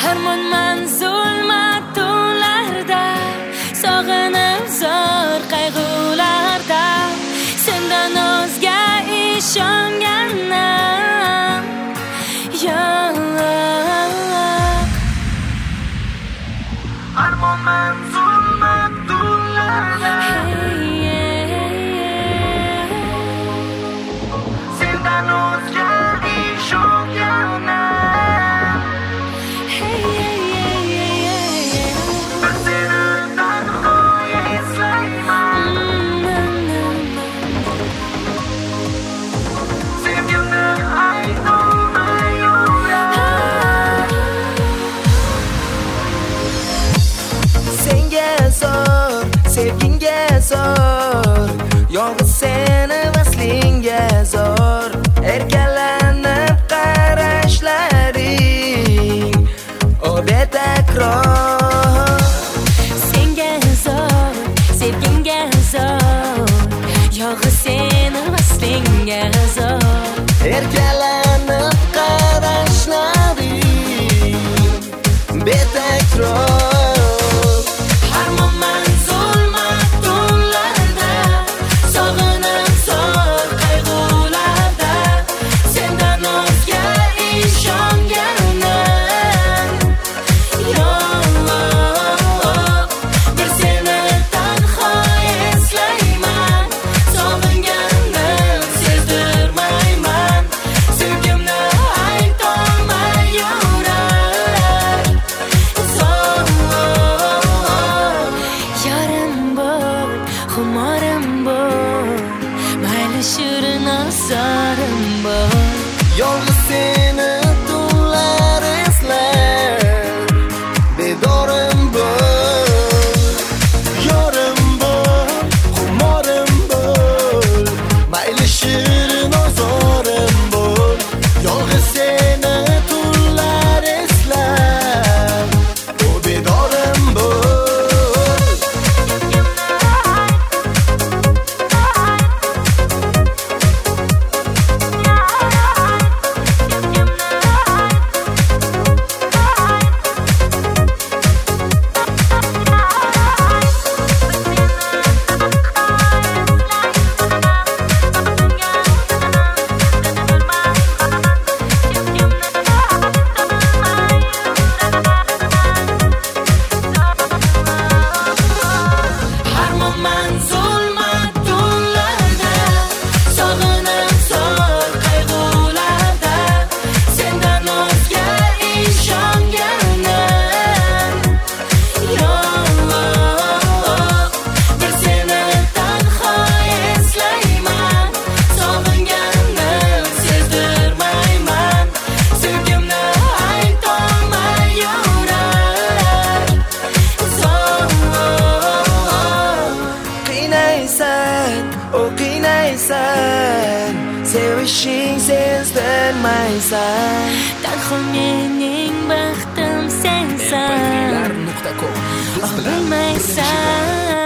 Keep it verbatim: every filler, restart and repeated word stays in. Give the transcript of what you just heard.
Armonman zulmatlarda, sog'inib zor qayg'ularda, sendan o'zga ishonganim yo'q. Armonman zulmatlarda, sendan o'zga ishonganim. Sevginga zor, yolg'iz seni vaslinga zor, erkalanib qarashlaring o betakror. Senga zor, sevginga zor, yolg'iz seni vaslinga zor, erkalanib qarashlaring betakror. Yolg'iz seni tunlar eslar, bedorim bo'l, yorim bo'l, xumorim bo'l, mayli shirin ozorim bo'l. Yolg'iz seni tunlar eslar, o bedorim bo'l. Sevishing sezdirmaysan, tanho mening baxtim sensan, bilmaysan.